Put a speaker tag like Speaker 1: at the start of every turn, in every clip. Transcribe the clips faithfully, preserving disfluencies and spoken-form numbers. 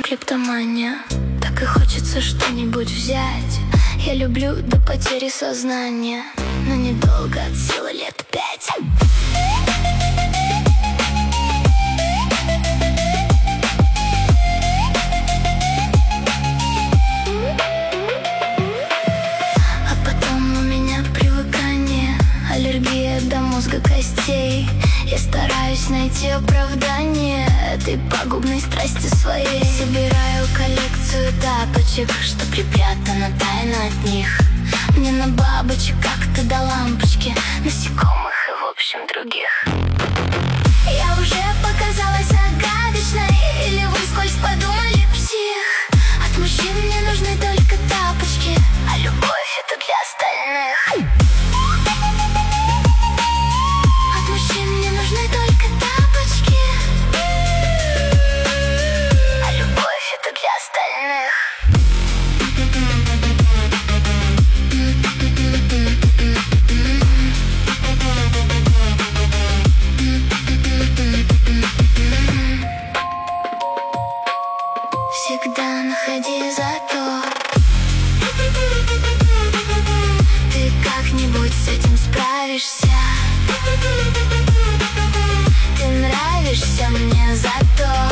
Speaker 1: клептомания. Так и хочется что-нибудь взять. Я люблю до потери сознания, но недолго, от силы лет пять. А потом у меня привыкание, аллергия до мозга костей. Я стараюсь найти оправдание этой пагубной страсти своей. Собираю коллекцию тапочек, что припрятано тайно от них. Мне на бабочек как-то до лампочки, насекомых и в общем других. Я уже показалась загадочной, или вы вскользь подумали псих? От мужчин мне нужны только тапочки, а любовь это для остальных. Всегда находи зато ты как-нибудь с этим справишься. Ты нравишься мне за то,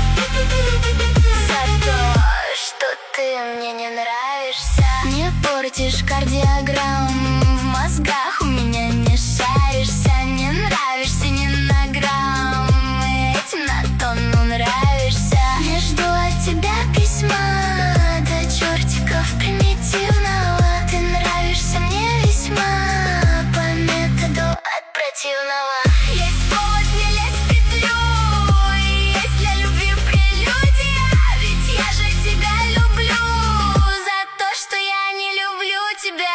Speaker 1: за то, что ты мне не нравишься. Не портишь кардиограмм, в мозгах у меня не шаришься. Не нравишься ни на грамм, и этим на тонну нравишься. Не жду от тебя письма до чертиков примитивного. Ты нравишься мне весьма по методу от противного. Есть повод не лезть в петлю, и есть для любви прелюдия. Ведь я же тебя люблю за то, что я не люблю тебя.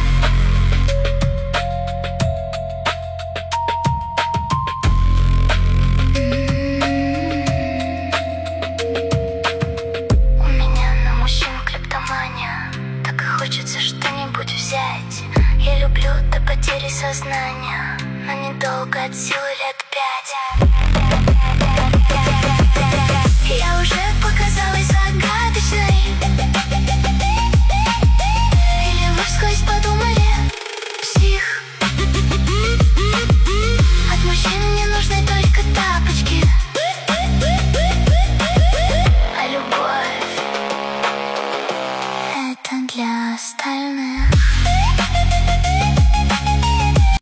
Speaker 1: Хочется что-нибудь взять. Я люблю до потери сознания, но недолго, от силы лет пять.